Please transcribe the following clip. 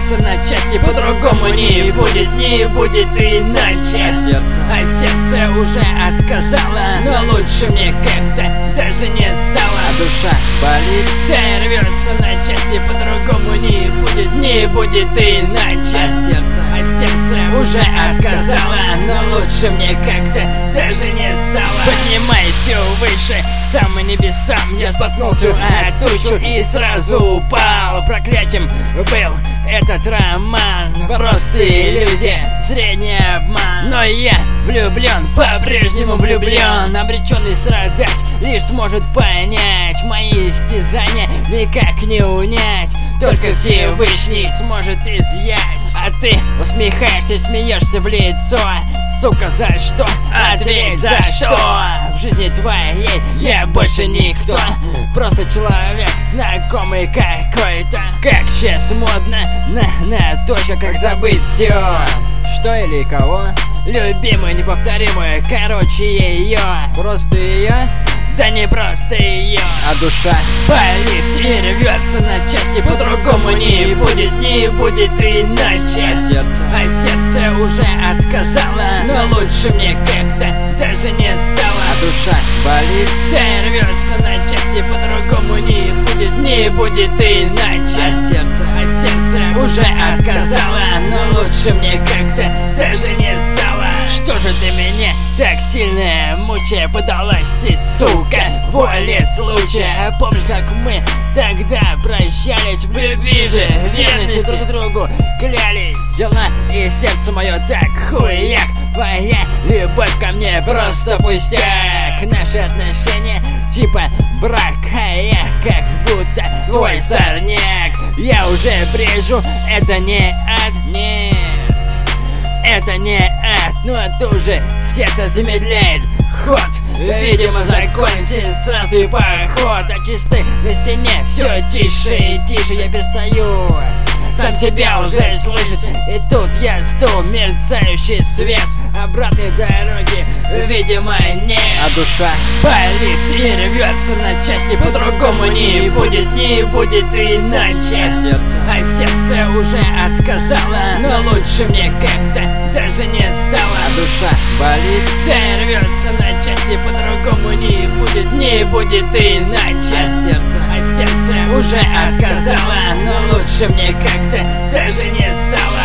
рвется на части, по-другому не будет иначе. А сердце уже отказало, но лучше мне как-то даже не стало. А душа болит, да рвется на части, по-другому не будет иначе. а сердце уже отказало, но лучше мне как-то даже не стало. Поднимайся выше, к самым небесам. Я споткнулся от тучу и сразу упал. Проклятием был этот роман, просто иллюзия, зрение, обман. Но я влюблен, по-прежнему влюблен, обреченный страдать лишь сможет понять. Мои истязания никак не унять, только Всевышний сможет изъять. А ты усмехаешься, смеешься в лицо. Сука, за что? Ответь, за что? В жизни твоей я больше никто, просто человек знакомый какой-то. Как сейчас модно на точно, как забыть все. Что или кого? Любимую, неповторимую, короче ее. Просто ее? Да не просто ее. А душа болит и рвется на части, по-другому не будет иначе. А сердце уже отказало, но лучше мне как-то даже не стало. А душа болит, да рвется на части, по-другому не будет иначе. а сердце уже отказало, но лучше мне как-то даже не стало. Что же ты меня так сильно мучая? Подалась ты, сука, воле случая. Помнишь, как мы тогда прощались в любви же, верности друг другу клялись? Дела и сердце мое так хуяк. Твоя любовь ко мне просто пустяк. Наши отношения типа брака, я как будто твой сорняк. Я уже брежу, это не ад, нет, это не ад, но тоже сердце замедляет ход. Видимо, закончен странствий поход, а часы на стене все тише и тише. Я перестаю сам себя уже слышать, и тут я жду мерцающий свет. Обратной дороги, видимо, нет. А душа болит и рвется на части, по-другому не будет иначе. А сердце уже отказало, но лучше мне как-то даже не стало. А душа болит, да рвется на части, по-другому не будет иначе. а сердце уже отказало, но лучше мне как-то даже не стало.